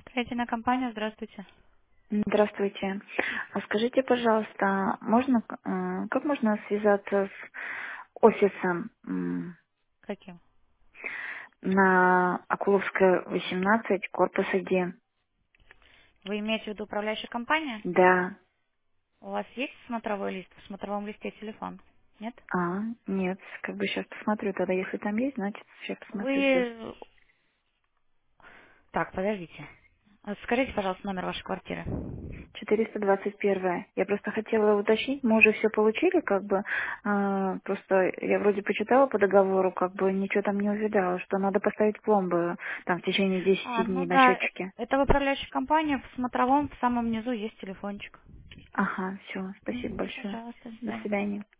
Строительная компания, здравствуйте. Здравствуйте. А скажите, пожалуйста, можно, как можно связаться с офисом Каким? на Акуловская, 18, корпус 1? Вы имеете в виду управляющая компания? Да. У вас есть смотровой лист? В смотровом листе телефон? Нет? Нет, как бы сейчас посмотрю тогда, если там есть, значит, сейчас посмотрю здесь. Вы... Так, подождите. Скажите, пожалуйста, номер вашей квартиры. 421. Я просто хотела уточнить, мы уже все получили, как бы, просто я вроде почитала по договору, как бы ничего там не увидала, что надо поставить пломбы там в течение 10 Ну дней на да, счетчике. это в управляющей компании. В смотровом в самом низу есть телефончик. Ага, все, спасибо большое. Пожалуйста, до До свидания. свидания.